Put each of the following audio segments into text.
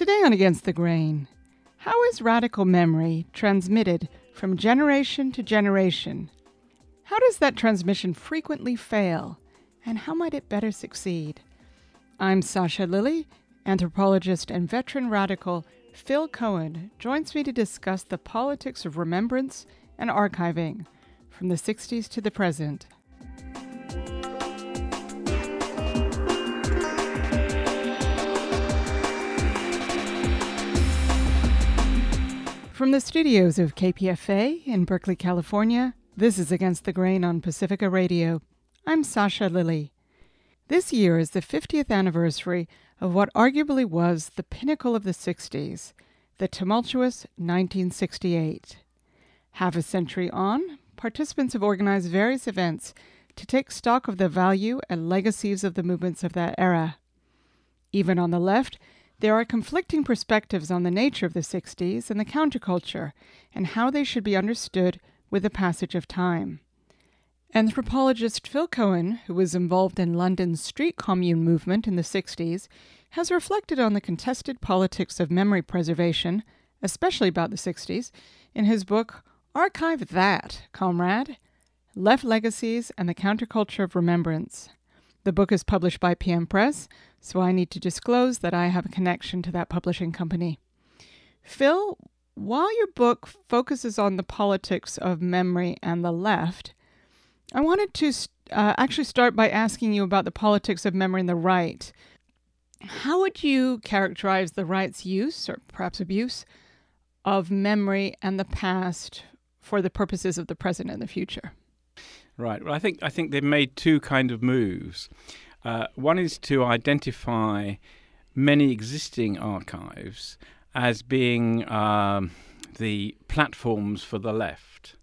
Today on Against the Grain, how is radical memory transmitted from generation to generation? How does that transmission frequently fail, and how might it better succeed? I'm Sasha Lilley. Anthropologist and veteran radical Phil Cohen joins me to discuss the politics of remembrance and archiving from the 60s to the present. From the studios of KPFA in Berkeley, California, this is Against the Grain on Pacifica Radio. I'm Sasha Lilley. This year is the 50th anniversary of what arguably was the pinnacle of the 60s, the tumultuous 1968. Half a century on, participants have organized various events to take stock of the value and legacies of the movements of that era. Even on the left, there are conflicting perspectives on the nature of the 60s and the counterculture, and how they should be understood with the passage of time. Anthropologist Phil Cohen, who was involved in London's street commune movement in the 60s, has reflected on the contested politics of memory preservation, especially about the 60s, in his book, Archive That, Comrade: Left Legacies and the Counterculture of Remembrance. The book is published by PM Press, so I need to disclose that I have a connection to that publishing company. Phil, while your book focuses on the politics of memory and the left, I wanted to actually start by asking you about the politics of memory and the right. How would you characterize the right's use, or perhaps abuse, of memory and the past for the purposes of the present and the future? Right. Well, I think they've made two kind of moves. One is to identify many existing archives as being the platforms for the left.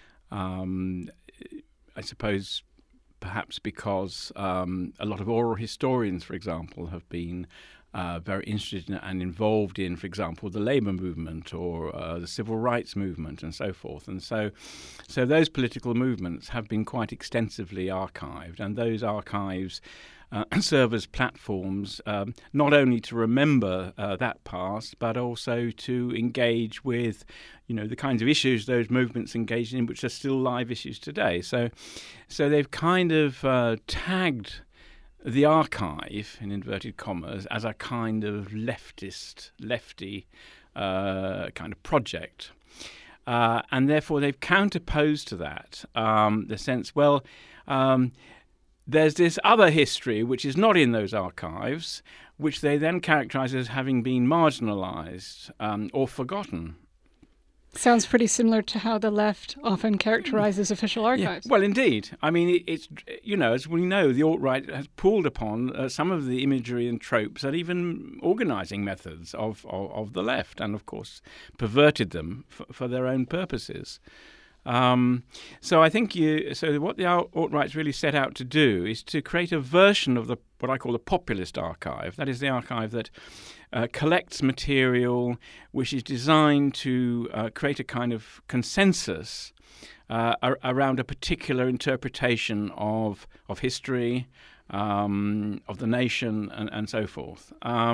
I suppose perhaps because a lot of oral historians, for example, have been very interested in and involved in, for example, the labour movement or the civil rights movement and so forth. And so those political movements have been quite extensively archived, and those archives serve as platforms not only to remember that past, but also to engage with, the kinds of issues those movements engage in, which are still live issues today. So they've kind of tagged the archive, in inverted commas, as a kind of lefty kind of project. And therefore they've counterposed to that the sense, there's this other history which is not in those archives, which they then characterize as having been marginalized or forgotten. Sounds pretty similar to how the left often characterizes official archives. Yeah. Well, indeed. I mean, it's, as we know, the alt-right has pulled upon some of the imagery and tropes and even organizing methods of the left, and, of course, perverted them for their own purposes. So I think what the alt-rights really set out to do is to create a version of what I call the populist archive. That is the archive that collects material which is designed to create a kind of consensus around a particular interpretation of history, of the nation, and so forth.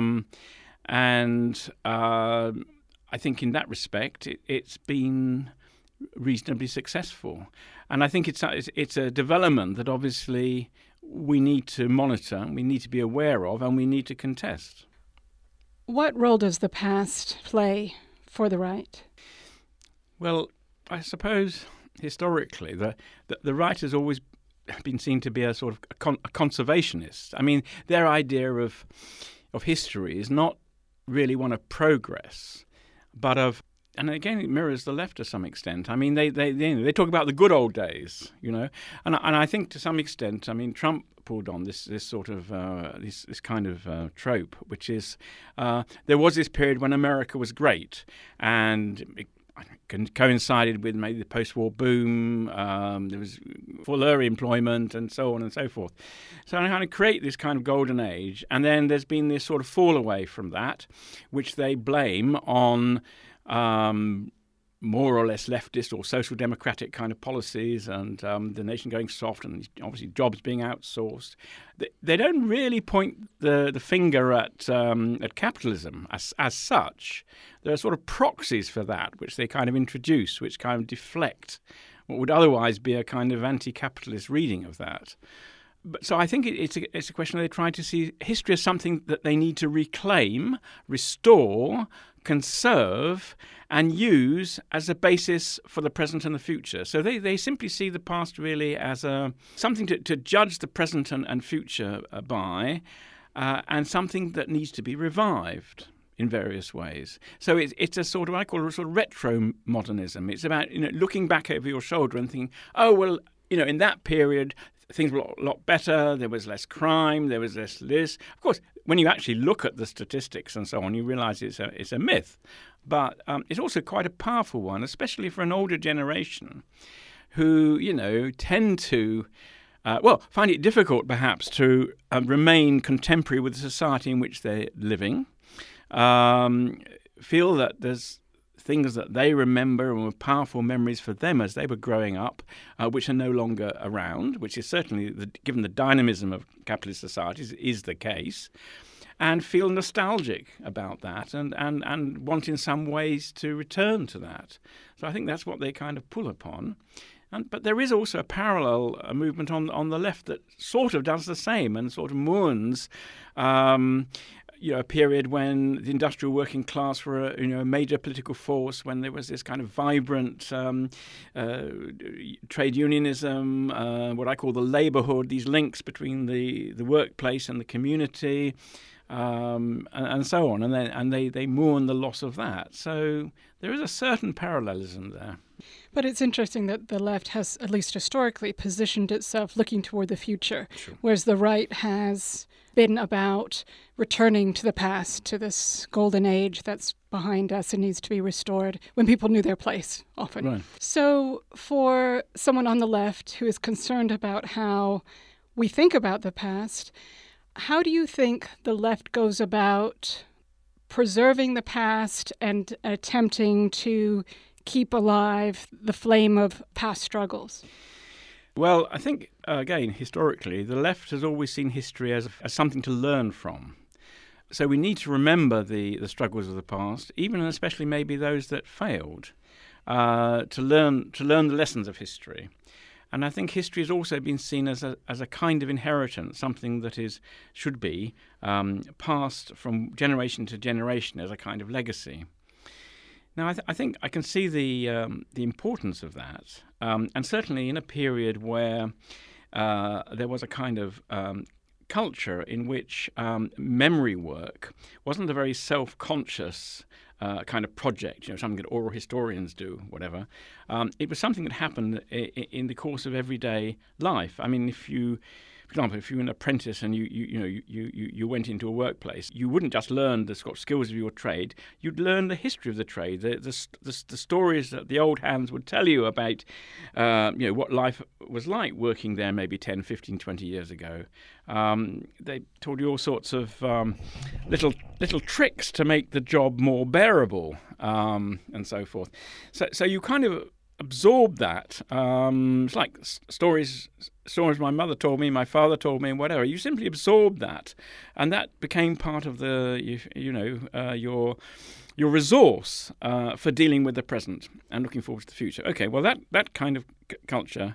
And I think in that respect, it's been reasonably successful. And I think it's a development that obviously we need to monitor, we need to be aware of, and we need to contest. What role does the past play for the right? Well, I suppose historically the right has always been seen to be a sort of a conservationist. I mean, their idea of history is not really one of progress, but of, and again, it mirrors the left to some extent. I mean, they talk about the good old days, and I think to some extent, I mean, Trump pulled on this sort of this kind of trope, which is there was this period when America was great, and it coincided with maybe the post-war boom. There was fuller employment and so on and so forth. So I kind of create this kind of golden age, and then there's been this sort of fall away from that, which they blame on more or less leftist or social democratic kind of policies, and the nation going soft, and obviously jobs being outsourced. They don't really point the finger at capitalism as such. There are sort of proxies for that, which they kind of introduce, which kind of deflect what would otherwise be a kind of anti-capitalist reading of that. But so I think it's a question they try to see history as something that they need to reclaim, restore, conserve, and use as a basis for the present and the future. So they simply see the past really as something to judge the present and future by, and something that needs to be revived in various ways. So it's a sort of, I call it a sort of retro modernism. It's about looking back over your shoulder and thinking, oh well, in that period things were a lot better. There was less crime. There was less this. Of course, when you actually look at the statistics and so on, you realise it's a myth. But it's also quite a powerful one, especially for an older generation who, tend to, find it difficult perhaps to remain contemporary with the society in which they're living, feel that there's things that they remember and were powerful memories for them as they were growing up, which are no longer around, which is certainly, given the dynamism of capitalist societies, is the case, and feel nostalgic about that and want in some ways to return to that. So I think that's what they kind of pull upon. But there is also a parallel movement on the left that sort of does the same and sort of mourns a period when the industrial working class were a major political force, when there was this kind of vibrant trade unionism, what I call the labourhood, these links between the workplace and the community, and so on. And they mourn the loss of that. So there is a certain parallelism there. But it's interesting that the left has, at least historically, positioned itself looking toward the future, Sure. Whereas the right has been about returning to the past, to this golden age that's behind us and needs to be restored, when people knew their place, often. Right. So for someone on the left who is concerned about how we think about the past, how do you think the left goes about preserving the past and attempting to keep alive the flame of past struggles? Well, I think, again, historically, the left has always seen history as something to learn from. So we need to remember the struggles of the past, even and especially maybe those that failed, to learn the lessons of history. And I think history has also been seen as a kind of inheritance, something that should be passed from generation to generation as a kind of legacy. Now, I think I can see the importance of that, and certainly in a period where there was a kind of culture in which memory work wasn't a very self-conscious kind of project, something that oral historians do, whatever. It was something that happened in the course of everyday life. I mean, for example, if you were an apprentice and you went into a workplace, you wouldn't just learn the skills of your trade. You'd learn the history of the trade, the stories that the old hands would tell you about, what life was like working there maybe 10, 15, 20 years ago. They told you all sorts of little tricks to make the job more bearable, and so forth. So you kind of absorb that. It's like stories my mother told me, my father told me, and whatever. You simply absorb that, and that became part of your resource for dealing with the present and looking forward to the future. Okay, well that kind of culture,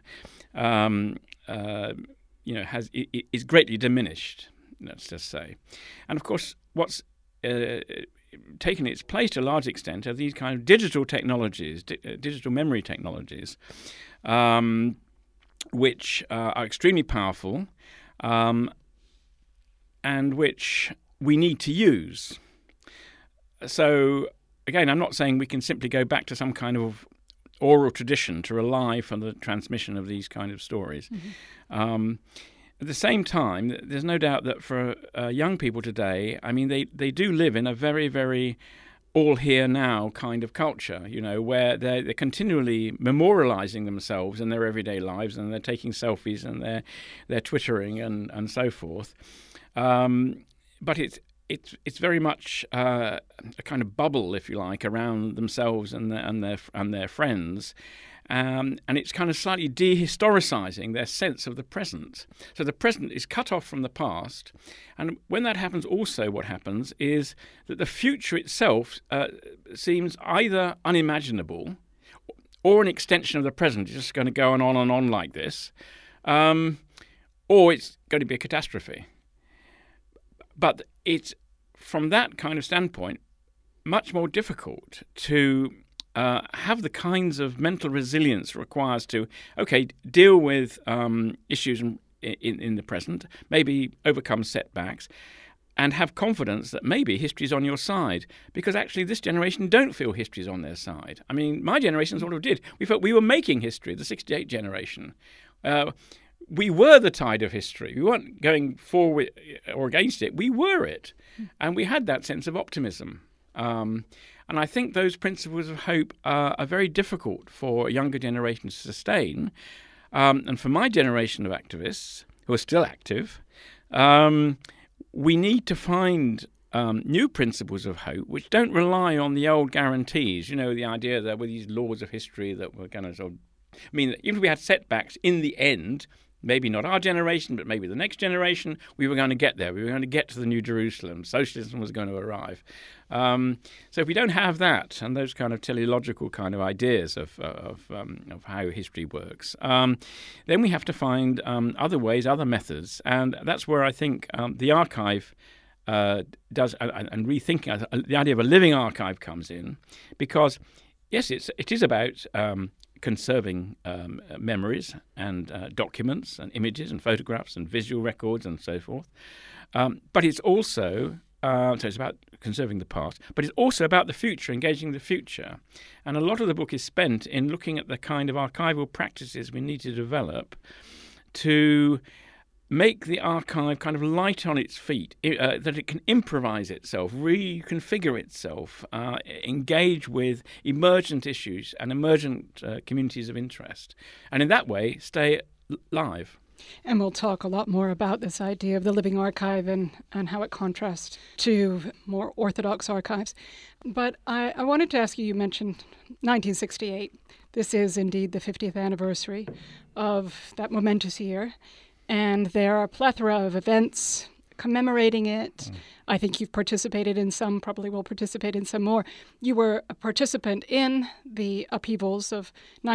is greatly diminished. Let's just say, and of course, what's taken its place to a large extent are these kind of digital technologies, digital memory technologies, which are extremely powerful, and which we need to use. So, again, I'm not saying we can simply go back to some kind of oral tradition to rely for the transmission of these kind of stories. Mm-hmm. At the same time, there's no doubt that for young people today, I mean, they do live in a very, very all here now kind of culture, where they're continually memorializing themselves in their everyday lives, and they're taking selfies and they're twittering and so forth. But it's very much a kind of bubble, if you like, around themselves and their friends. And it's kind of slightly dehistoricizing their sense of the present. So the present is cut off from the past. And when that happens, also what happens is that the future itself seems either unimaginable or an extension of the present. It's just going to go on and on like this. Or it's going to be a catastrophe. But it's, from that kind of standpoint, much more difficult to have the kinds of mental resilience requires to, deal with issues in the present, maybe overcome setbacks, and have confidence that maybe history's on your side. Because actually this generation don't feel history's on their side. I mean, my generation sort of did. We felt we were making history, the 68 generation. We were the tide of history. We weren't going forward or against it. We were it. And we had that sense of optimism. And I think those principles of hope are very difficult for a younger generation to sustain. And for my generation of activists, who are still active, we need to find new principles of hope which don't rely on the old guarantees. You know, the idea that with these laws of history that we're going to sort of... I mean, even if we had setbacks, in the end, maybe not our generation, but maybe the next generation, we were going to get there. We were going to get to the New Jerusalem. Socialism was going to arrive. So if we don't have that and those kind of teleological kind of ideas of how history works, then we have to find other ways, other methods. And that's where I think the archive does, and rethinking, the idea of a living archive comes in, because, yes, it is about... conserving memories and documents and images and photographs and visual records and so forth. But it's also, so it's about conserving the past, but it's also about the future, engaging the future. And a lot of the book is spent in looking at the kind of archival practices we need to develop to make the archive kind of light on its feet, that it can improvise itself, reconfigure itself, engage with emergent issues and emergent communities of interest, and in that way stay live. And we'll talk a lot more about this idea of the living archive and how it contrasts to more orthodox archives. But I wanted to ask you, you mentioned 1968. This is indeed the 50th anniversary of that momentous year. And there are a plethora of events commemorating it. I think you've participated in some, probably will participate in some more. You were a participant in the upheavals of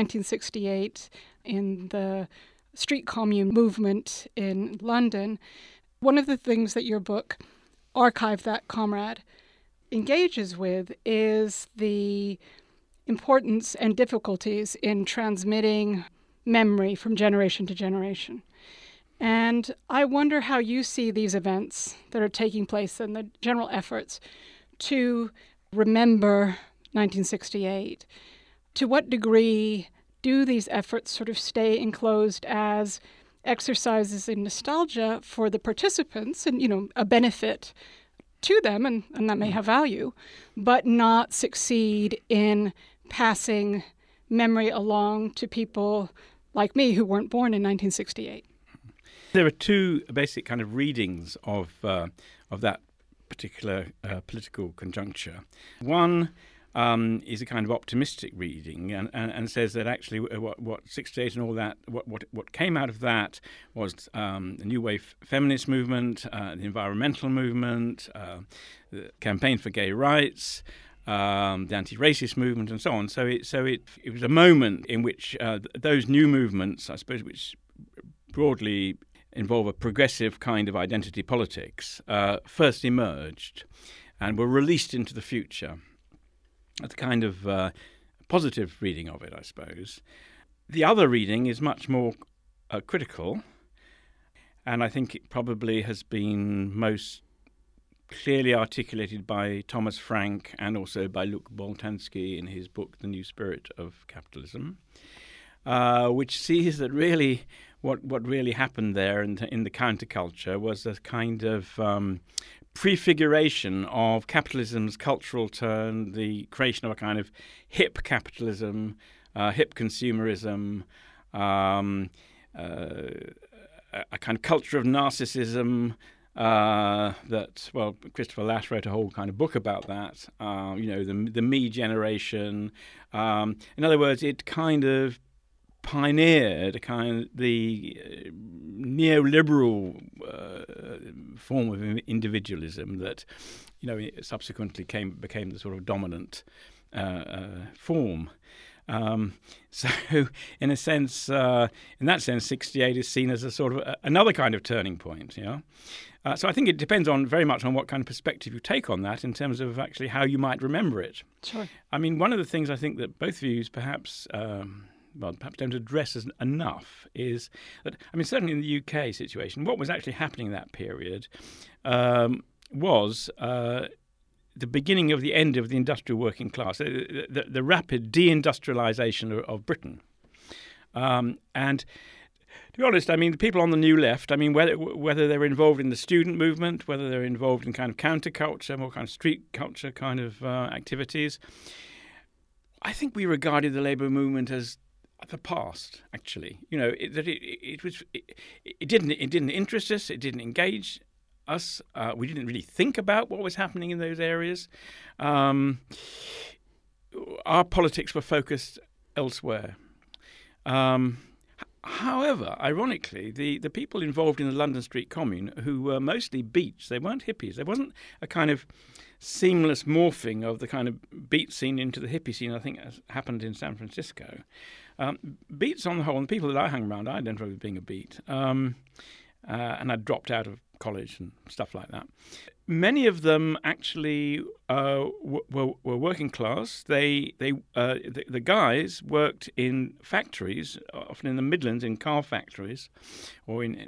1968 in the street commune movement in London. One of the things that your book, Archive That Comrade, engages with is the importance and difficulties in transmitting memory from generation to generation. And I wonder how you see these events that are taking place and the general efforts to remember 1968. To what degree do these efforts sort of stay enclosed as exercises in nostalgia for the participants and, a benefit to them, and that may have value, but not succeed in passing memory along to people like me who weren't born in 1968? There are two basic kind of readings of that particular political conjuncture. One is a kind of optimistic reading and says that actually what 68 and all that, what came out of that was the new wave feminist movement, the environmental movement, the campaign for gay rights, the anti-racist movement, and so on. So it was a moment in which those new movements, I suppose, which broadly involve a progressive kind of identity politics, first emerged and were released into the future. That's a kind of positive reading of it, I suppose. The other reading is much more critical, and I think it probably has been most clearly articulated by Thomas Frank and also by Luc Boltanski in his book, The New Spirit of Capitalism, which sees that really what really happened there in the counterculture was a kind of prefiguration of capitalism's cultural turn, the creation of a kind of hip capitalism, hip consumerism, a kind of culture of narcissism, Christopher Lasch wrote a whole kind of book about that. The me generation. In other words, it kind of pioneered the neoliberal form of individualism that, subsequently became the sort of dominant form. So, in that sense, 68 is seen as a sort of another kind of turning point. So I think it depends very much on what kind of perspective you take on that in terms of actually how you might remember it. Sure. I mean, one of the things I think that both views perhaps don't address as enough is that, certainly in the UK situation, what was actually happening in that period was the beginning of the end of the industrial working class, the rapid deindustrialization of Britain. And to be honest, the people on the New Left, whether they're involved in the student movement, whether they're involved in kind of counterculture, more kind of street culture kind of activities, I think we regarded the Labour movement as the past. Actually, it didn't interest us, it didn't engage us. We didn't really think about what was happening in those areas. Our politics were focused elsewhere. However, ironically, the people involved in the London Street Commune, who were mostly beats, they weren't hippies. There wasn't a kind of seamless morphing of the kind of beat scene into the hippie scene, I think, as happened in San Francisco. Beats on the whole, and the people that I hung around, I identified with being a beat. And I dropped out of college and stuff like that. Many of them actually were working class. The guys worked in factories, often in the Midlands, in car factories, or in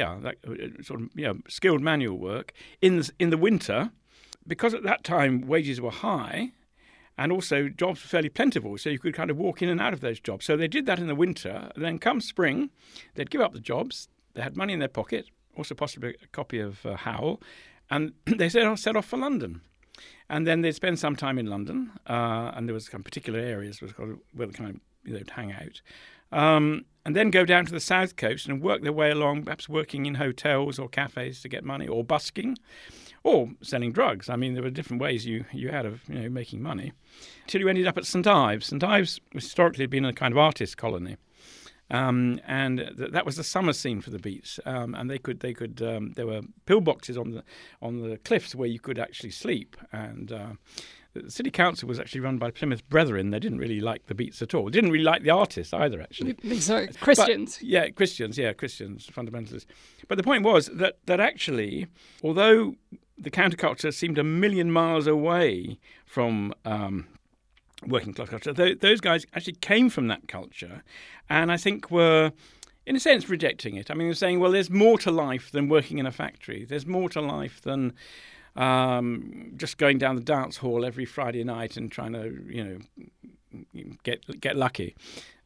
skilled manual work in the winter, because at that time wages were high. And also jobs were fairly plentiful, so you could kind of walk in and out of those jobs. So they did that in the winter. And then come spring, they'd give up the jobs. They had money in their pocket, also possibly a copy of Howl, and they set off for London. And then they'd spend some time in London, and there was kind of particular areas where they kind of they'd hang out. And then go down to the south coast and work their way along, perhaps working in hotels or cafes to get money, or busking, or selling drugs. There were different ways you had of making money, until you ended up at St Ives. St Ives historically had been a kind of artist colony. And that was the summer scene for the beats, and they could there were pillboxes on the cliffs where you could actually sleep, and the city council was actually run by Plymouth Brethren. They didn't really like the beats at all. They didn't really like the artists either, actually. So Christians. Christians, fundamentalists. But the point was that actually, although the counterculture seemed a million miles away from working class culture, those guys actually came from that culture, and I think were, in a sense, rejecting it. They're saying, well, there's more to life than working in a factory. There's more to life than just going down the dance hall every Friday night and trying to, get lucky.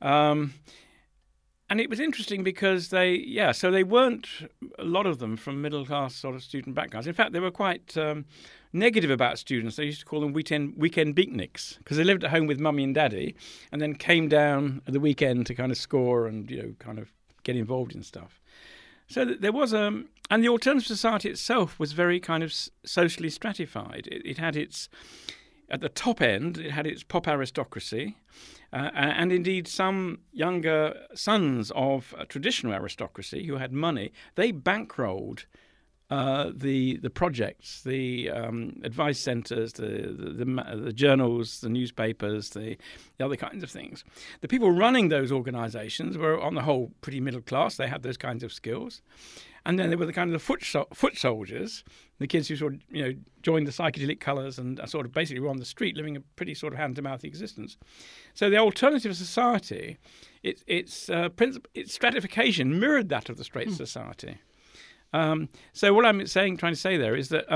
And it was interesting because they weren't, a lot of them, from middle-class sort of student backgrounds. In fact, they were quite negative about students. They used to call them weekend beatniks, because they lived at home with mummy and daddy and then came down at the weekend to kind of score and, kind of get involved in stuff. So there was and the alternative society itself was very kind of socially stratified. It had at the top end, it had its pop aristocracy, and indeed some younger sons of traditional aristocracy who had money, they bankrolled the projects, the advice centres, the journals, the newspapers, the other kinds of things. The people running those organisations were, on the whole, pretty middle class. They had those kinds of skills. And then there were the kind of the foot soldiers, the kids who sort of joined the psychedelic colours and sort of basically were on the street living a pretty sort of hand-to-mouth existence. So the alternative society, its stratification mirrored that of the straight society. So what I'm trying to say there is that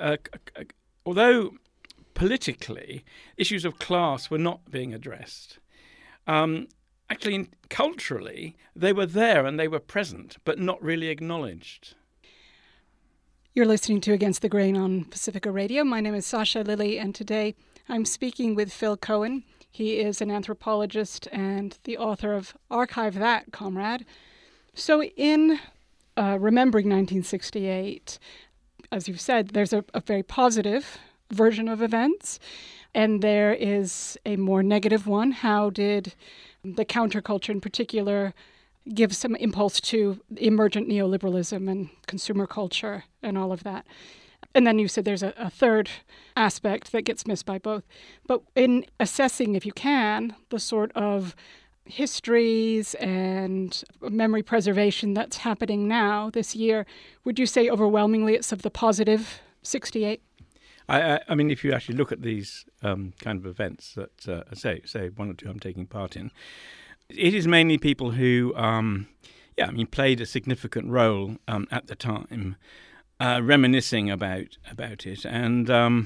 although politically issues of class were not being addressed, actually, culturally, they were there and they were present, but not really acknowledged. You're listening to Against the Grain on Pacifica Radio. My name is Sasha Lilly, and today I'm speaking with Phil Cohen. He is an anthropologist and the author of Archive That, Comrade. So in remembering 1968, as you've said, there's a very positive version of events, and there is a more negative one. How did the counterculture in particular give some impulse to emergent neoliberalism and consumer culture and all of that? And then you said there's a third aspect that gets missed by both. But in assessing, if you can, the sort of histories and memory preservation that's happening now this year, would you say overwhelmingly it's of the positive 68? I mean, if you actually look at these kind of events that, say one or two I'm taking part in, it is mainly people who, played a significant role at the time, reminiscing about it, and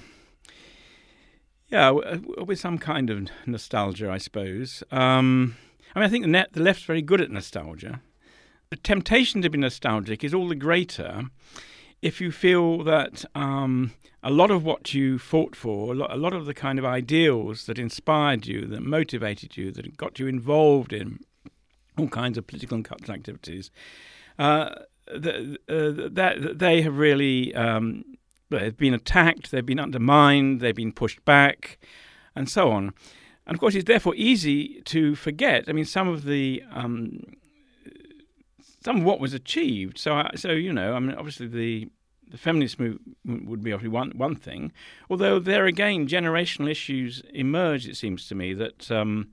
with some kind of nostalgia, I suppose. I think the left's very good at nostalgia. The temptation to be nostalgic is all the greater if you feel that a lot of what you fought for, a lot of the kind of ideals that inspired you, that motivated you, that got you involved in all kinds of political and cultural activities, that they have really they've been attacked, they've been undermined, they've been pushed back, and so on. And of course, it's therefore easy to forget. I mean, some of what was achieved. So obviously the feminist movement would be obviously one thing. Although there again, generational issues emerged. It seems to me that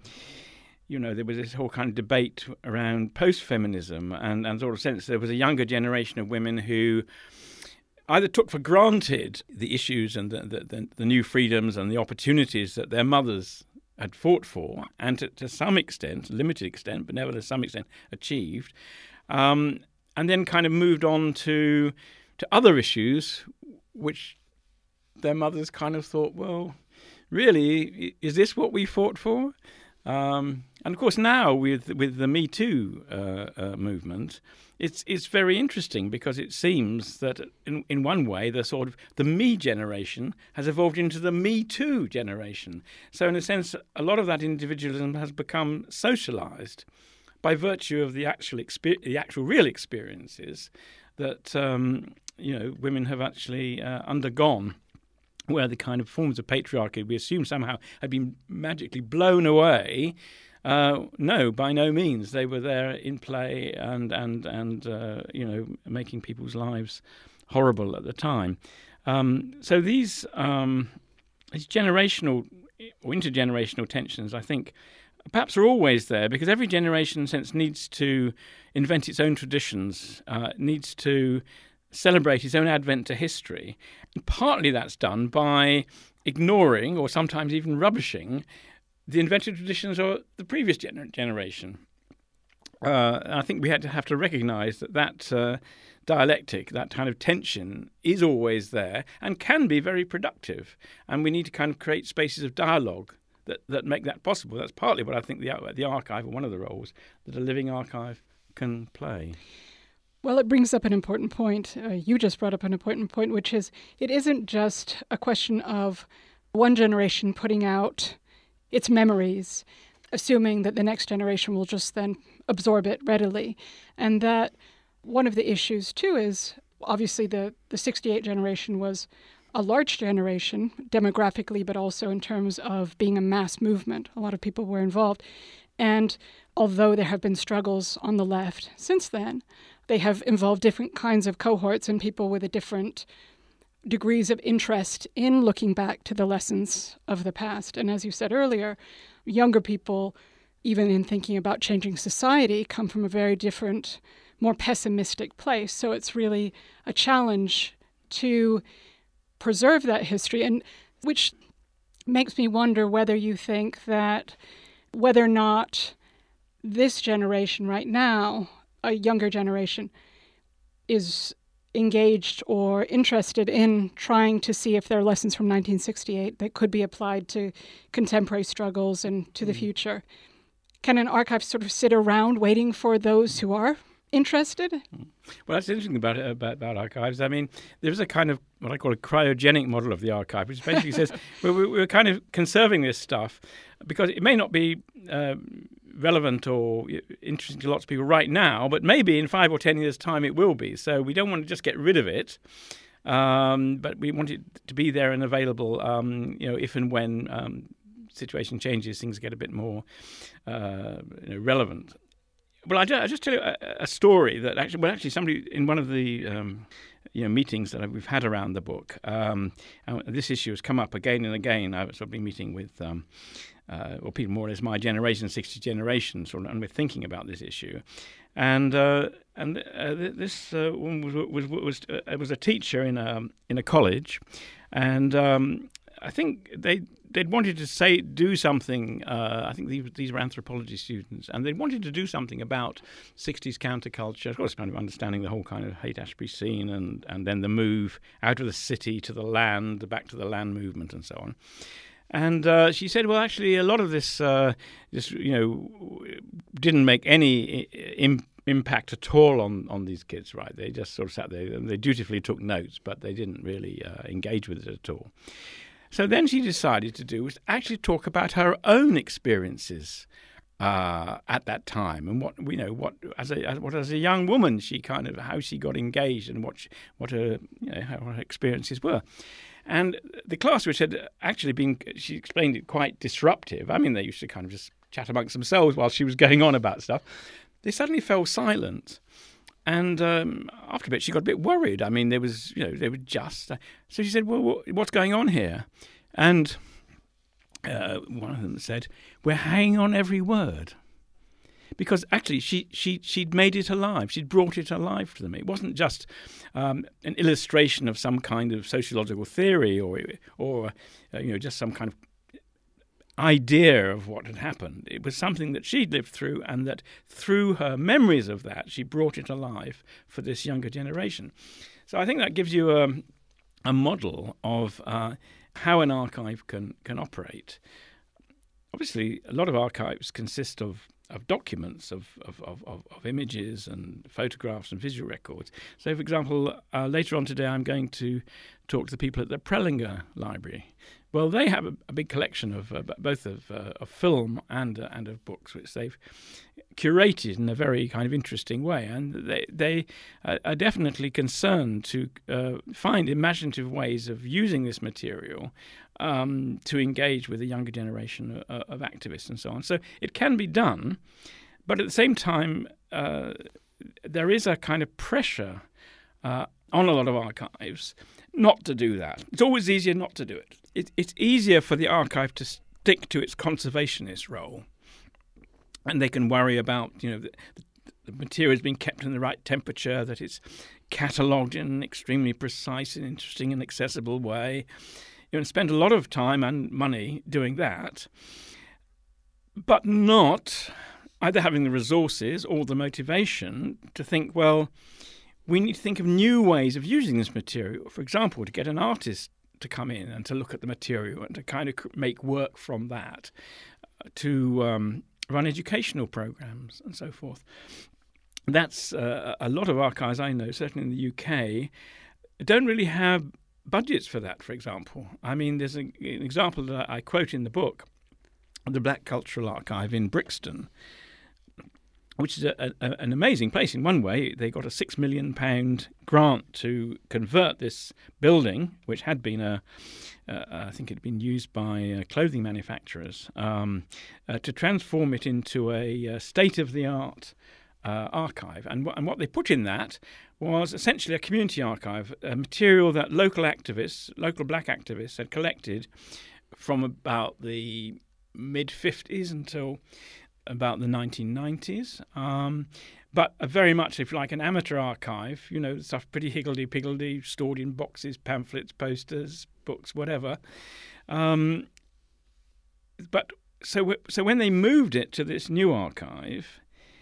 there was this whole kind of debate around post-feminism, and sort of sense there was a younger generation of women who either took for granted the issues and the new freedoms and the opportunities that their mothers had fought for, and to some extent, limited extent, but nevertheless some extent, achieved, and then kind of moved on to other issues, which their mothers kind of thought, well, really, is this what we fought for? And of course, now with the Me Too movement, it's very interesting because it seems that in one way the me generation has evolved into the Me Too generation. So in a sense, a lot of that individualism has become socialized by virtue of the actual real experiences that women have actually undergone, where the kind of forms of patriarchy we assume somehow had been magically blown away. No, by no means. They were there in play and making people's lives horrible at the time. So these generational or intergenerational tensions, I think, perhaps are always there because every generation, in a sense, needs to invent its own traditions, needs to celebrate its own advent to history. And partly that's done by ignoring or sometimes even rubbishing the invented traditions of the previous generation. I think we have to recognise that dialectic, that kind of tension, is always there and can be very productive. And we need to kind of create spaces of dialogue that make that possible. That's partly what I think the archive, or one of the roles that a living archive can play. Well, it brings up an important point. You just brought up an important point, which is it isn't just a question of one generation putting out its memories, assuming that the next generation will just then absorb it readily. And that one of the issues, too, is obviously the 68 generation was a large generation demographically, but also in terms of being a mass movement. A lot of people were involved. And although there have been struggles on the left since then, they have involved different kinds of cohorts and people with a different degrees of interest in looking back to the lessons of the past. And as you said earlier, younger people, even in thinking about changing society, come from a very different, more pessimistic place. So it's really a challenge to preserve that history, and which makes me wonder whether you think that whether or not this generation right now, a younger generation, is engaged or interested in trying to see if there are lessons from 1968 that could be applied to contemporary struggles and to the future. Can an archive sort of sit around waiting for those who are interested? Well, that's interesting about archives. I mean, there's a kind of what I call a cryogenic model of the archive, which basically says we're kind of conserving this stuff because it may not be relevant or interesting to lots of people right now, but maybe in 5 or 10 years' time it will be. So we don't want to just get rid of it but we want it to be there and available, if and when situation changes, things get a bit more relevant. Well, I just tell you a story that actually somebody in one of the meetings that we've had around the book, and this issue has come up again and again. I've sort of been meeting with people more or less my generation, 60 generations, and we're thinking about this issue. And this woman was a teacher in a college, and I think they'd wanted to do something. I think these were anthropology students, and they wanted to do something about 60s counterculture. Of course, kind of understanding the whole kind of Haight-Ashbury scene, and then the move out of the city to the land, back to the land movement, and so on. And she said, well, actually, a lot of this didn't make any impact at all on these kids, right? They just sort of sat there and they dutifully took notes, but they didn't really engage with it at all. So then she decided to do was actually talk about her own experiences at that time, and what as a young woman how she got engaged, and what her experiences were. And the class, which had actually been, she explained it, quite disruptive. I mean, they used to kind of just chat amongst themselves while she was going on about stuff. They suddenly fell silent. And after a bit, she got a bit worried. I mean, they were just. So she said, well, what's going on here? And one of them said, we're hanging on every word. Because actually, she'd made it alive. She'd brought it alive to them. It wasn't just an illustration of some kind of sociological theory or just some kind of idea of what had happened. It was something that she'd lived through, and that through her memories of that, she brought it alive for this younger generation. So I think that gives you a model of how an archive can operate. Obviously, a lot of archives consist of documents, of images and photographs and visual records. So, for example, later on today I'm going to talk to the people at the Prelinger Library. Well, they have a big collection of both of film and of books, which they've curated in a very kind of interesting way, and they are definitely concerned to find imaginative ways of using this material to engage with a younger generation of activists and so on. So it can be done, but at the same time, there is a kind of pressure on a lot of archives not to do that. It's always easier not to do it. It's easier for the archive to stick to its conservationist role, and they can worry about the material is being kept in the right temperature, that it's catalogued in an extremely precise and interesting and accessible way, and spend a lot of time and money doing that, but not either having the resources or the motivation to think, well, we need to think of new ways of using this material. For example, to get an artist to come in and to look at the material and to kind of make work from that, to run educational programs and so forth. That's a lot of archives I know, certainly in the UK, don't really have budgets for that, for example. I mean, there's an example that I quote in the book, the Black Cultural Archive in Brixton, which is an amazing place in one way. They got a £6 million grant to convert this building, which had been I think it had been used by clothing manufacturers, to transform it into a state-of-the-art archive. And what they put in that was essentially a community archive, a material that local black activists had collected from about the mid-50s until about the 1990s, but very much, if you like, an amateur archive, stuff pretty higgledy-piggledy, stored in boxes, pamphlets, posters, books, whatever. But so when they moved it to this new archive,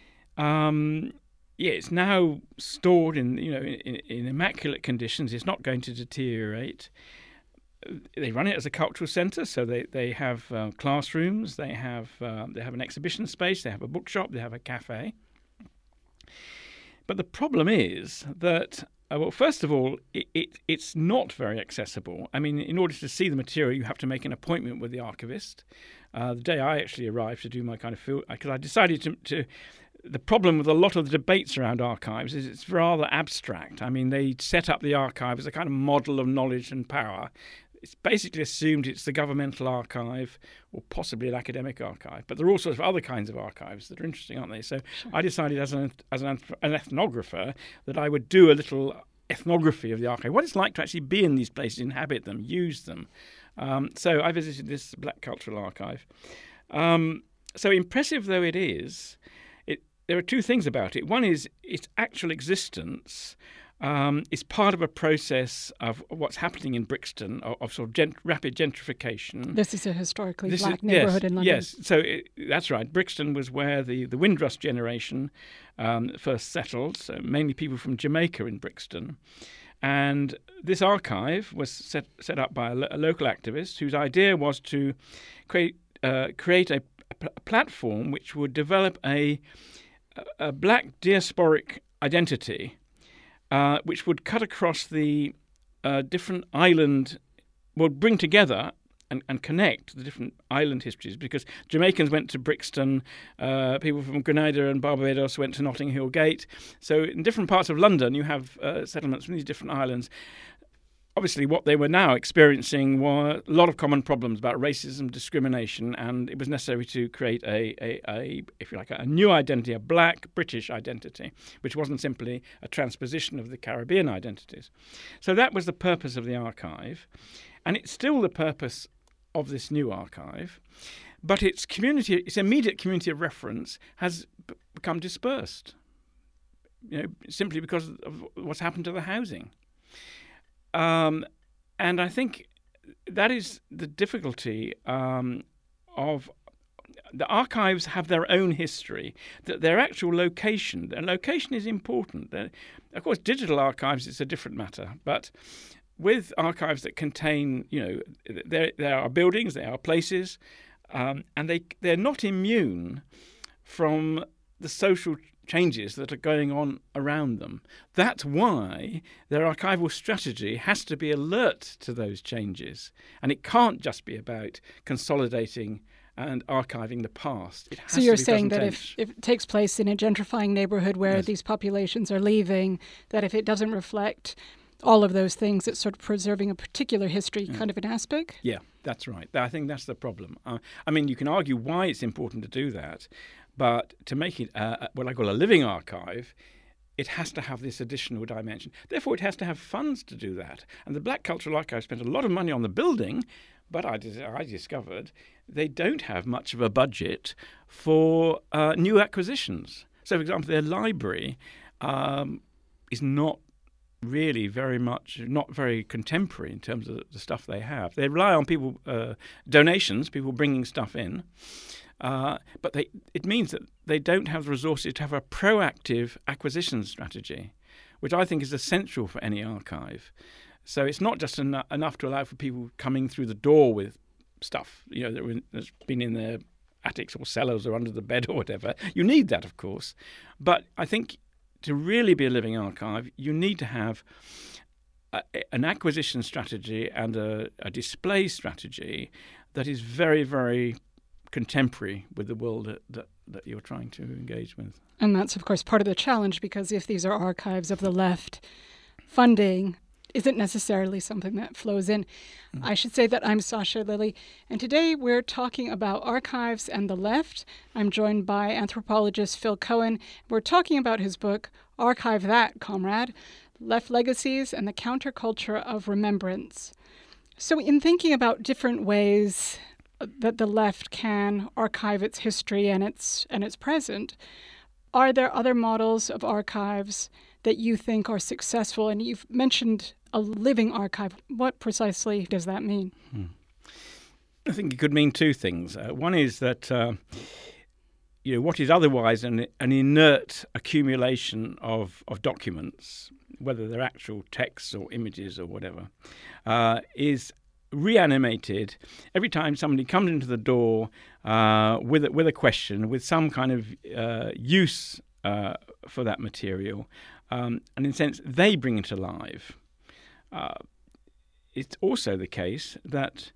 it's now stored in immaculate conditions. It's not going to deteriorate. They run it as a cultural centre, so they have classrooms, they have an exhibition space, they have a bookshop, they have a cafe. But the problem is that, first of all, it's not very accessible. I mean, in order to see the material, you have to make an appointment with the archivist. The day I actually arrived to do my kind of field, because I decided to the problem with a lot of the debates around archives is it's rather abstract. I mean, they set up the archive as a kind of model of knowledge and power. It's basically assumed it's the governmental archive or possibly an academic archive. But there are all sorts of other kinds of archives that are interesting, aren't they? So sure. I decided as an ethnographer that I would do a little ethnography of the archive, what it's like to actually be in these places, inhabit them, use them. So I visited this Black Cultural Archive. So impressive though it is, there are two things about it. One is its actual existence is part of a process of what's happening in Brixton, of sort of rapid gentrification. This is a historically black neighbourhood in London. Yes, so that's right. Brixton was where the Windrush generation first settled, so mainly people from Jamaica in Brixton. And this archive was set up by a local activist whose idea was to create a platform which would develop a black diasporic identity which would cut across the different island, would bring together and connect the different island histories, because Jamaicans went to Brixton, people from Grenada and Barbados went to Notting Hill Gate. So in different parts of London you have settlements from these different islands. Obviously, what they were now experiencing were a lot of common problems about racism, discrimination, and it was necessary to create if you like, a new identity, a black British identity, which wasn't simply a transposition of the Caribbean identities. So that was the purpose of the archive, and it's still the purpose of this new archive, but its immediate community of reference has become dispersed, simply because of what's happened to the housing. And I think that is the difficulty of the archives have their own history, that their actual location is important. Of course, digital archives is a different matter, but with archives that contain, there are buildings, there are places, and they're not immune from the social changes that are going on around them. That's why their archival strategy has to be alert to those changes. And it can't just be about consolidating and archiving the past. It has so you're to be saying that if it takes place in a gentrifying neighborhood where yes. these populations are leaving, that if it doesn't reflect all of those things, it's sort of preserving a particular history kind of an aspect? Yeah, that's right. I think that's the problem. I mean, you can argue why it's important to do that, but to make it what I call a living archive, it has to have this additional dimension. Therefore, it has to have funds to do that. And the Black Cultural Archive spent a lot of money on the building, but I discovered they don't have much of a budget for new acquisitions. So, for example, their library is not really not very contemporary in terms of the stuff they have. They rely on people, donations, people bringing stuff in. But it means that they don't have the resources to have a proactive acquisition strategy, which I think is essential for any archive. So it's not just enough to allow for people coming through the door with stuff, that's been in their attics or cellars or under the bed or whatever. You need that, of course. But I think to really be a living archive, you need to have an acquisition strategy and a display strategy that is very, very contemporary with the world that you're trying to engage with. And that's, of course, part of the challenge, because if these are archives of the left, funding isn't necessarily something that flows in. I should say that I'm Sasha Lilley, and today we're talking about archives and the left. I'm joined by anthropologist Phil Cohen. We're talking about his book, Archive That, Comrade, Left Legacies and the Counterculture of Remembrance. So in thinking about different ways that the left can archive its history and its present, are there other models of archives that you think are successful? And you've mentioned a living archive. What precisely does that mean? I think it could mean two things. One is that what is otherwise an inert accumulation of documents, whether they're actual texts or images or whatever, is reanimated every time somebody comes into the door with a question, with some kind of use for that material, and in a sense they bring it alive. It's also the case that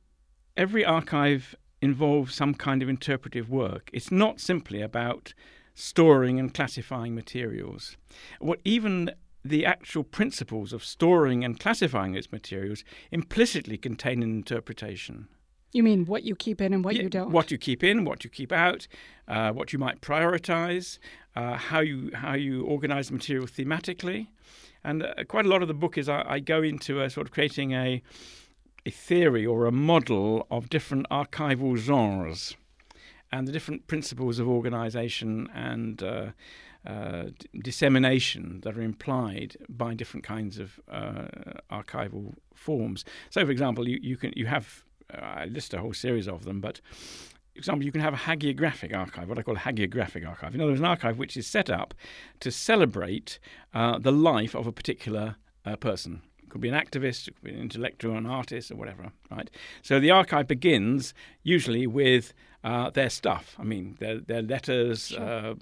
every archive involves some kind of interpretive work. It's not simply about storing and classifying materials. What even the actual principles of storing and classifying those materials implicitly contain an interpretation. You mean what you keep in and what you don't? What you keep in, what you keep out, what you might prioritize, how you organize the material thematically. And quite a lot of the book is I go into a sort of creating a theory or a model of different archival genres and the different principles of organization and dissemination that are implied by different kinds of archival forms. So, for example, you have I list a whole series of them, but for example, you can have a hagiographic archive, what I call a hagiographic archive. In other words, an archive which is set up to celebrate the life of a particular person. It could be an activist, it could be an intellectual, an artist, or whatever. Right. So the archive begins usually with their stuff. I mean, their letters, Sure.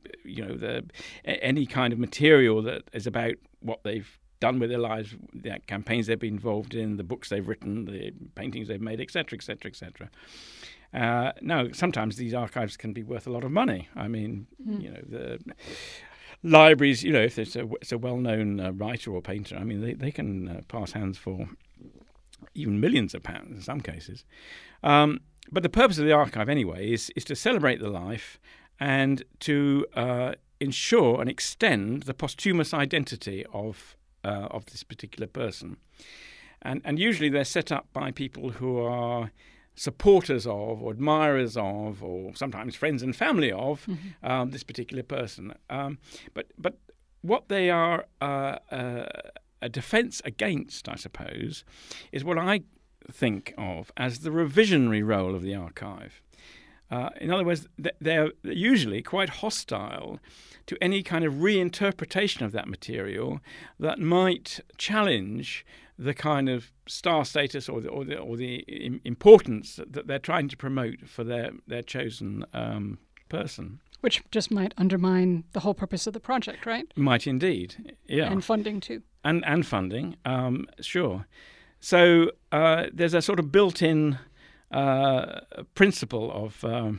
Any kind of material that is about what they've done with their lives, the campaigns they've been involved in, the books they've written, the paintings they've made, etc., etc., etc. Now, sometimes these archives can be worth a lot of money. I mean, the libraries, if it's a well-known writer or painter, I mean, they can pass hands for even millions of pounds in some cases. But the purpose of the archive, anyway, is to celebrate the life and to ensure and extend the posthumous identity of this particular person. And usually they're set up by people who are supporters of or admirers of or sometimes friends and family of this particular person. But what they are a defence against, I suppose, is what I think of as the revisionary role of the archive. In other words, they're usually quite hostile to any kind of reinterpretation of that material that might challenge the kind of star status or the importance that they're trying to promote for their chosen person. Which just might undermine the whole purpose of the project, right? Might indeed, yeah. And funding too. And funding, sure. So there's a sort of built-in principle of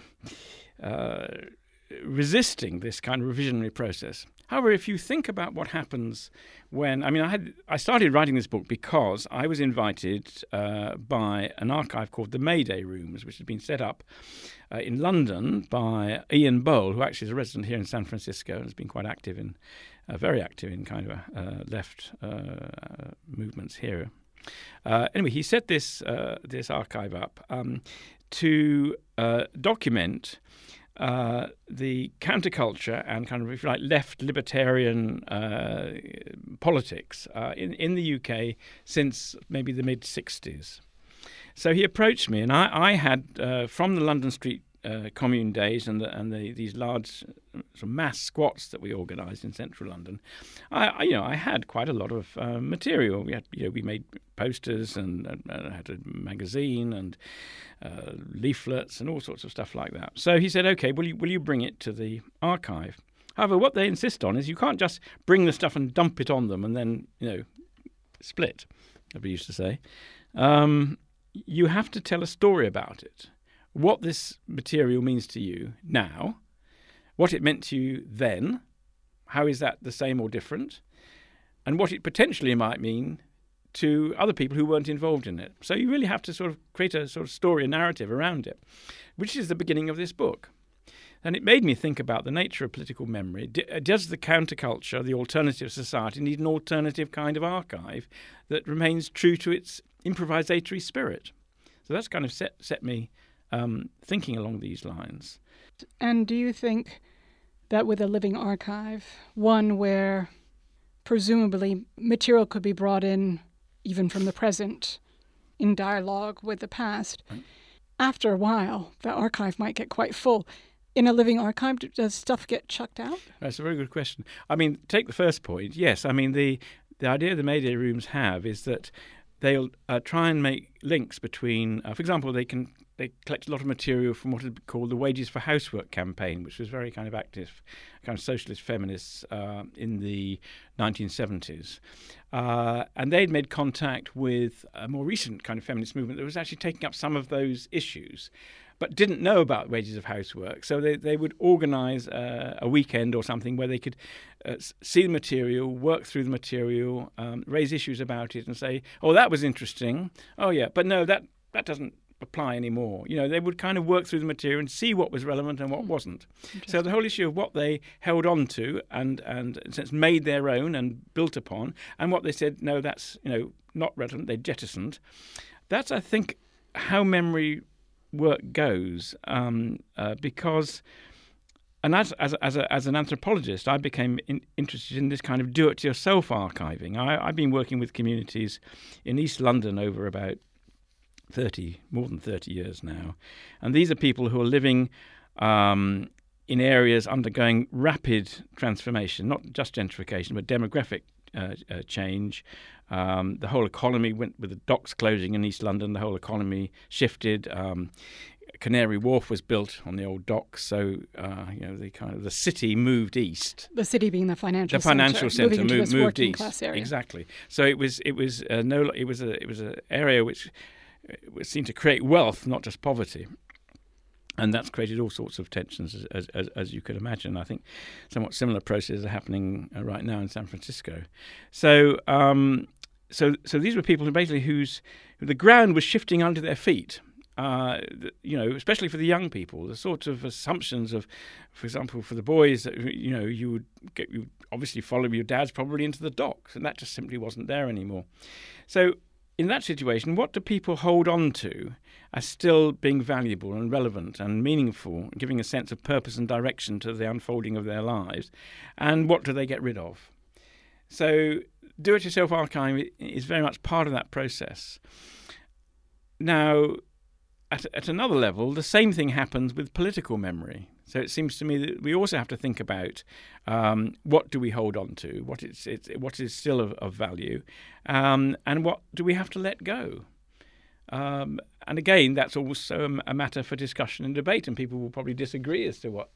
resisting this kind of revisionary process. However, if you think about what happens when, I started writing this book because I was invited by an archive called the Mayday Rooms, which has been set up in London by Ian Bohl, who actually is a resident here in San Francisco and has been quite active very active in kind of left movements here. Anyway, he set this archive up to document the counterculture and kind of, if you like, left libertarian politics in the UK since maybe the mid-60s. So he approached me, and I had, from the London Street Commune days and these large sort of mass squats that we organised in central London, I had quite a lot of material. We made posters and had a magazine and leaflets and all sorts of stuff like that. So he said, "Okay, will you bring it to the archive?" However, what they insist on is you can't just bring the stuff and dump it on them and then split, as we used to say. You have to tell a story about it. What this material means to you now, what it meant to you then, how is that the same or different, and what it potentially might mean to other people who weren't involved in it. So you really have to sort of create a sort of story, a narrative around it, which is the beginning of this book. And it made me think about the nature of political memory. Does the counterculture, the alternative society, need an alternative kind of archive that remains true to its improvisatory spirit? So that's kind of set me thinking along these lines. And do you think that with a living archive, one where presumably material could be brought in even from the present in dialogue with the past, right, after a while the archive might get quite full? In a living archive, does stuff get chucked out? That's a very good question. I mean, take the first point. Yes, I mean, the idea the Mayday Rooms have is that they'll try and make links between, for example, they collect a lot of material from what is called the Wages for Housework campaign, which was very kind of active, kind of socialist feminists in the 1970s. And they'd made contact with a more recent kind of feminist movement that was actually taking up some of those issues. but didn't know about wages of housework. So they would organise a weekend or something where they could see the material, work through the material, raise issues about it and say, oh, that was interesting. Oh, yeah, but no, that doesn't apply anymore. They would kind of work through the material and see what was relevant and what wasn't. So the whole issue of what they held on to and in a sense made their own and built upon, and what they said, no, that's not relevant, they jettisoned. That's, I think, how memory work goes, because, and as an anthropologist, I became interested in this kind of do-it-yourself archiving. I've been working with communities in East London over about more than 30 years now, and these are people who are living in areas undergoing rapid transformation, not just gentrification, but demographic change. The whole economy went with the docks closing in East London. The whole economy shifted. Canary Wharf was built on the old docks, so the city moved east. The city being the financial centre moved east. Class area. Exactly. So it was an area which seemed to create wealth, not just poverty. And that's created all sorts of tensions, as you could imagine. I think somewhat similar processes are happening right now in San Francisco. So these were people who basically who the ground was shifting under their feet. Especially for the young people, the sorts of assumptions of, for example, for the boys that you would obviously follow your dads probably into the docks, and that just simply wasn't there anymore. So in that situation, what do people hold on to as still being valuable and relevant and meaningful, giving a sense of purpose and direction to the unfolding of their lives, and what do they get rid of? So do-it-yourself archiving is very much part of that process. Now, at another level, the same thing happens with political memory. So it seems to me that we also have to think about what do we hold on to, what is still of value, and what do we have to let go. And again, that's also a matter for discussion and debate, and people will probably disagree as to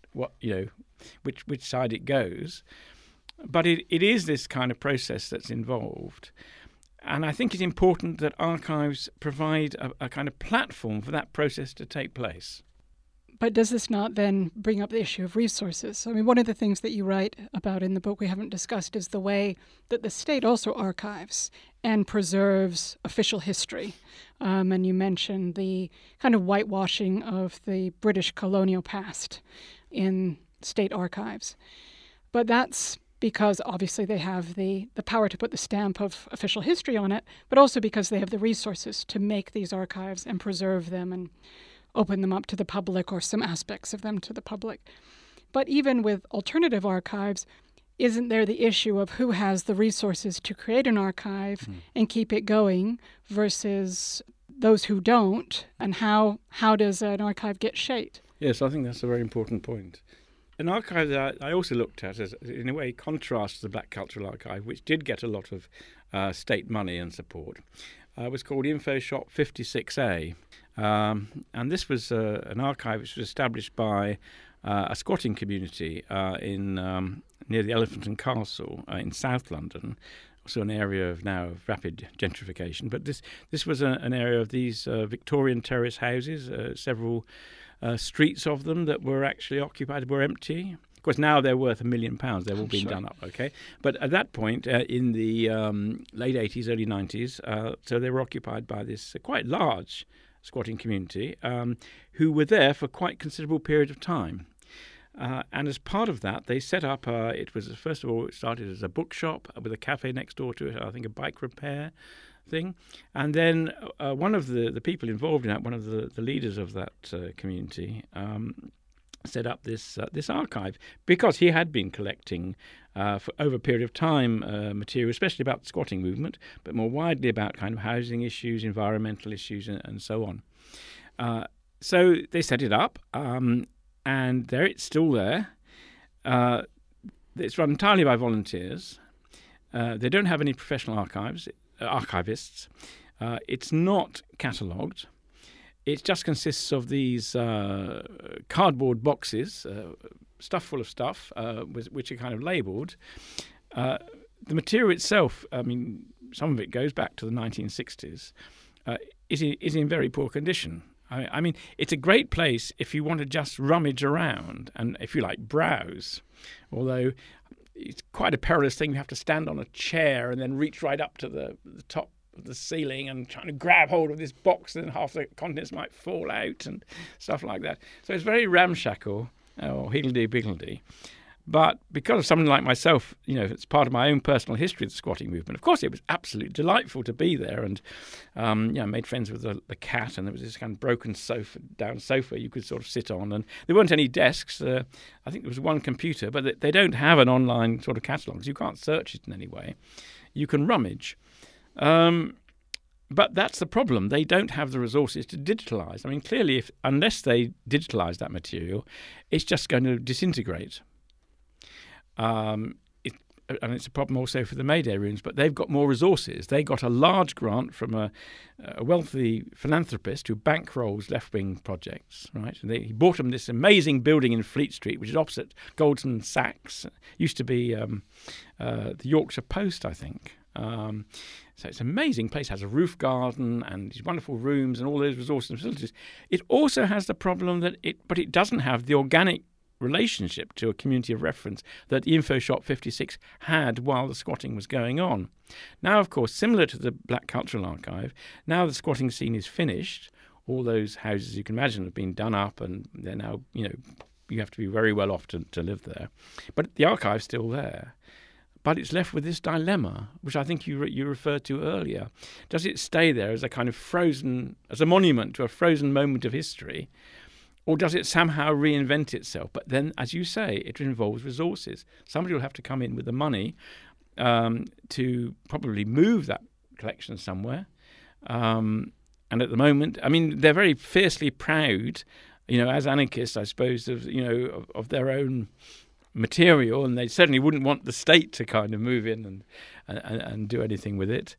which side it goes. But it is this kind of process that's involved. And I think it's important that archives provide a kind of platform for that process to take place. But does this not then bring up the issue of resources? I mean, one of the things that you write about in the book we haven't discussed is the way that the state also archives and preserves official history. And you mentioned the kind of whitewashing of the British colonial past in state archives. But that's because obviously they have the power to put the stamp of official history on it, but also because they have the resources to make these archives and preserve them and open them up to the public, or some aspects of them to the public. But even with alternative archives, isn't there the issue of who has the resources to create an archive and keep it going versus those who don't, and how does an archive get shaped? Yes, I think that's a very important point. An archive that I also looked at as, in a way, contrasts to the Black Cultural Archive, which did get a lot of state money and support, was called InfoShop 56A. And this was an archive which was established by a squatting community near the Elephant and Castle in South London, also an area of rapid gentrification. But this was an area of these Victorian terrace houses, several streets of them that were actually occupied were empty. Of course, now they're worth £1 million. They've all been done up, okay? But at that point, in the late 80s, early 90s, so they were occupied by this quite large squatting community who were there for quite considerable period of time. And as part of that, they set up, it started as a bookshop with a cafe next door to it, I think a bike repair thing. And then one of the people involved in that, one of the leaders of that community, set up this archive because he had been collecting for over a period of time material, especially about the squatting movement, but more widely about kind of housing issues, environmental issues, and so on. So they set it up, and there it's still there. It's run entirely by volunteers. They don't have any professional archivists. It's not catalogued. It just consists of these cardboard boxes, stuff full of stuff, which are kind of labelled. The material itself, I mean, some of it goes back to the 1960s, is in very poor condition. I mean, it's a great place if you want to just rummage around and, if you like, browse. Although it's quite a perilous thing. You have to stand on a chair and then reach right up to the top of the ceiling and trying to grab hold of this box, and half the contents might fall out and stuff like that. So it's very ramshackle or higgledy-piggledy. But because of something like myself, it's part of my own personal history of the squatting movement. Of course, it was absolutely delightful to be there, and made friends with the cat, and there was this kind of broken down sofa you could sort of sit on, and there weren't any desks. I think there was one computer, but they don't have an online sort of catalogue, so you can't search it in any way. You can rummage. But that's the problem. They don't have the resources to digitalise. I mean, clearly, unless they digitalise that material, it's just going to disintegrate. And it's a problem also for the Mayday rooms, but they've got more resources. They got a large grant from a wealthy philanthropist who bankrolls left-wing projects, right? And he bought them this amazing building in Fleet Street, which is opposite Goldman Sachs. It used to be the Yorkshire Post, I think. So it's an amazing place. It has a roof garden and these wonderful rooms and all those resources and facilities. It also has the problem that it doesn't have the organic relationship to a community of reference that the InfoShop 56 had while the squatting was going on. Now, of course, similar to the Black Cultural Archive, now the squatting scene is finished. All those houses you can imagine have been done up, and they're now, you have to be very well off to live there. But the archive's still there. But it's left with this dilemma, which I think you referred to earlier. Does it stay there as a kind of as a monument to a frozen moment of history? Or does it somehow reinvent itself? But then, as you say, it involves resources. Somebody will have to come in with the money to probably move that collection somewhere. And at the moment, I mean, they're very fiercely proud, as anarchists, I suppose, of their own material, and they certainly wouldn't want the state to kind of move in and do anything with it.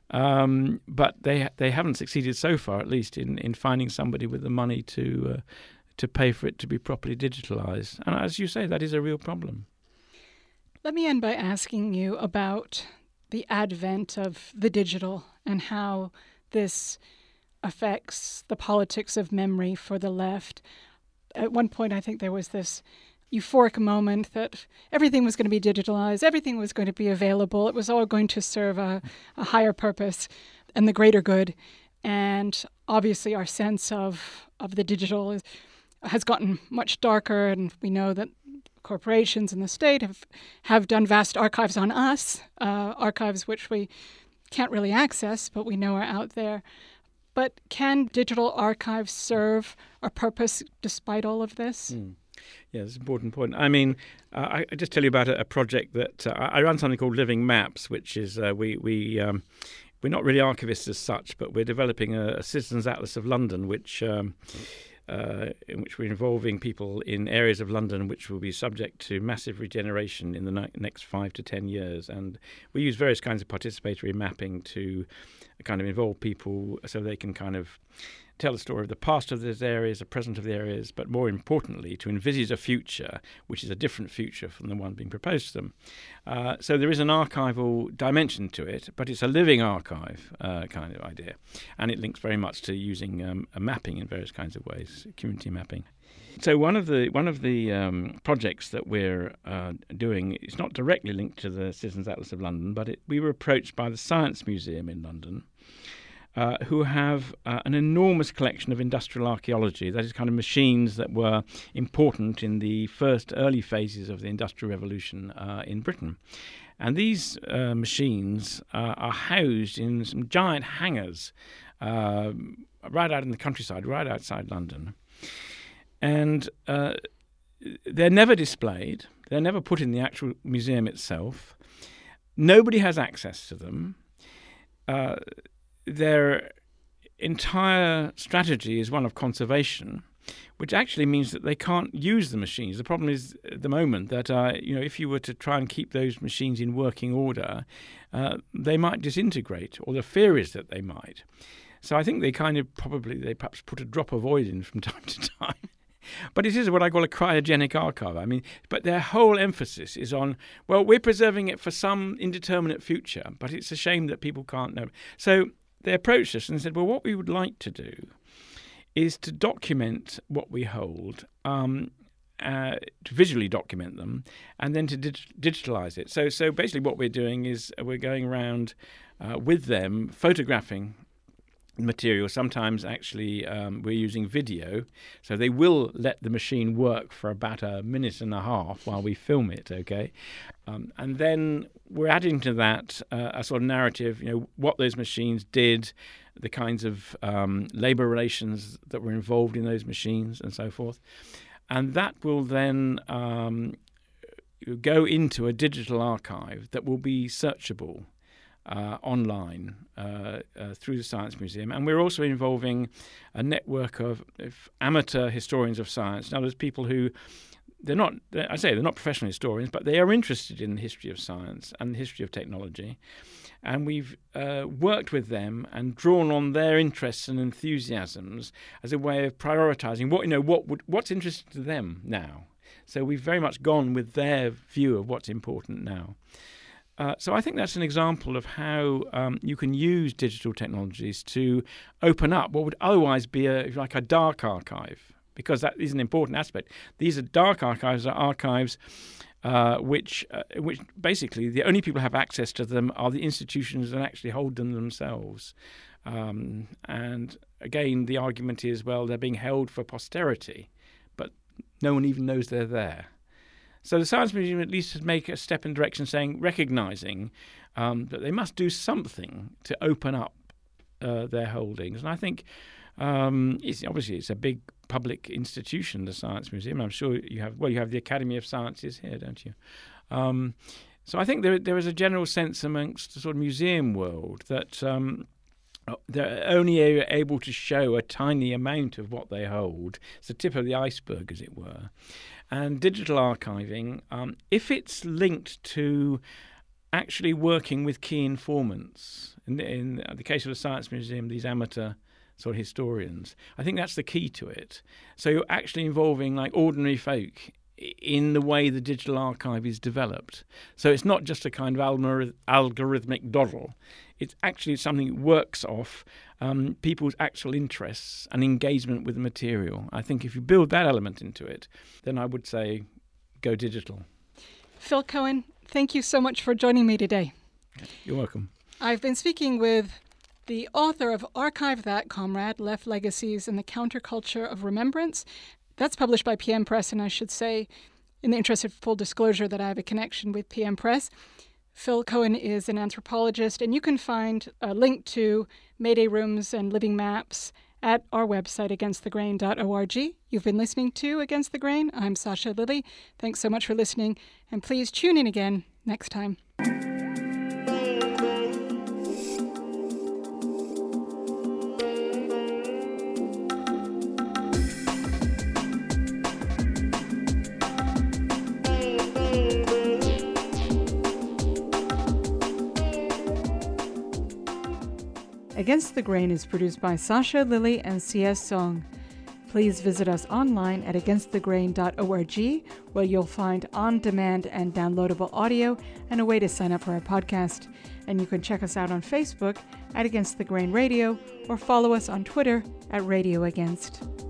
But they haven't succeeded so far, at least, in finding somebody with the money to pay for it to be properly digitalised. And as you say, that is a real problem. Let me end by asking you about the advent of the digital and how this affects the politics of memory for the left. At one point, I think there was this euphoric moment that everything was going to be digitalized, everything was going to be available, it was all going to serve a higher purpose and the greater good. And obviously our sense of the digital has gotten much darker, and we know that corporations and the state have done vast archives on us, archives which we can't really access, but we know are out there. But can digital archives serve a purpose despite all of this? Yeah, that's an important point. I mean, I just tell you about a project that I run something called Living Maps, which is we're not really archivists as such, but we're developing a Citizens Atlas of London, in which we're involving people in areas of London which will be subject to massive regeneration in the next 5 to 10 years. And we use various kinds of participatory mapping to kind of involve people so they can kind of tell the story of the past of those areas, the present of the areas, but more importantly, to envisage a future which is a different future from the one being proposed to them. So there is an archival dimension to it, but it's a living archive kind of idea. And it links very much to using a mapping in various kinds of ways, community mapping. So one of the projects that we're doing is not directly linked to the Citizens Atlas of London, but we were approached by the Science Museum in London, who have an enormous collection of industrial archaeology, that is kind of machines that were important in the first early phases of the Industrial Revolution in Britain. And these machines are housed in some giant hangars right out in the countryside, right outside London. And they're never displayed. They're never put in the actual museum itself. Nobody has access to them. Their entire strategy is one of conservation, which actually means that they can't use the machines. The problem is at the moment that if you were to try and keep those machines in working order, they might disintegrate, or the fear is that they might. So I think they perhaps put a drop of oil in from time to time. But it is what I call a cryogenic archive. I mean, but their whole emphasis is on, well, we're preserving it for some indeterminate future, but it's a shame that people can't know. So they approached us and said, well, what we would like to do is to document what we hold, to visually document them, and then to digitalize it. So basically what we're doing is we're going around with them, photographing material. Sometimes actually we're using video, so they will let the machine work for about a minute and a half while we film it, okay? And then we're adding to that a sort of narrative, what those machines did, the kinds of labor relations that were involved in those machines and so forth. And that will then go into a digital archive that will be searchable online through the Science Museum. And we're also involving a network of amateur historians of science. Now, there's people who, they're not professional historians, but they are interested in the history of science and the history of technology. And we've worked with them and drawn on their interests and enthusiasms as a way of prioritizing what's interesting to them now. So we've very much gone with their view of what's important now. So I think that's an example of how you can use digital technologies to open up what would otherwise be a dark archive, because that is an important aspect. These are dark archives, which basically the only people who have access to them are the institutions that actually hold them themselves. And again, the argument is, well, they're being held for posterity, but no one even knows they're there. So the Science Museum at least has made a step in direction recognizing that they must do something to open up their holdings. And I think it's a big public institution, the Science Museum. I'm sure you have the Academy of Sciences here, don't you? So I think there is a general sense amongst the sort of museum world that they're only able to show a tiny amount of what they hold. It's the tip of the iceberg, as it were. And digital archiving, if it's linked to actually working with key informants, in the case of the Science Museum, these amateur sort of historians, I think that's the key to it. So you're actually involving ordinary folk in the way the digital archive is developed. So it's not just a kind of algorithmic doddle. It's actually something that works off people's actual interests and engagement with the material. I think if you build that element into it, then I would say go digital. Phil Cohen, thank you so much for joining me today. You're welcome. I've been speaking with the author of Archive That, Comrade, Left Legacies and the Counterculture of Remembrance. That's published by PM Press, and I should say, in the interest of full disclosure, that I have a connection with PM Press. Phil Cohen is an anthropologist, and you can find a link to Mayday Rooms and Living Maps at our website, againstthegrain.org. You've been listening to Against the Grain. I'm Sasha Lilley. Thanks so much for listening, and please tune in again next time. Against the Grain is produced by Sasha Lilley and C.S. Song. Please visit us online at againstthegrain.org, where you'll find on-demand and downloadable audio and a way to sign up for our podcast. And you can check us out on Facebook at Against the Grain Radio or follow us on Twitter at Radio Against.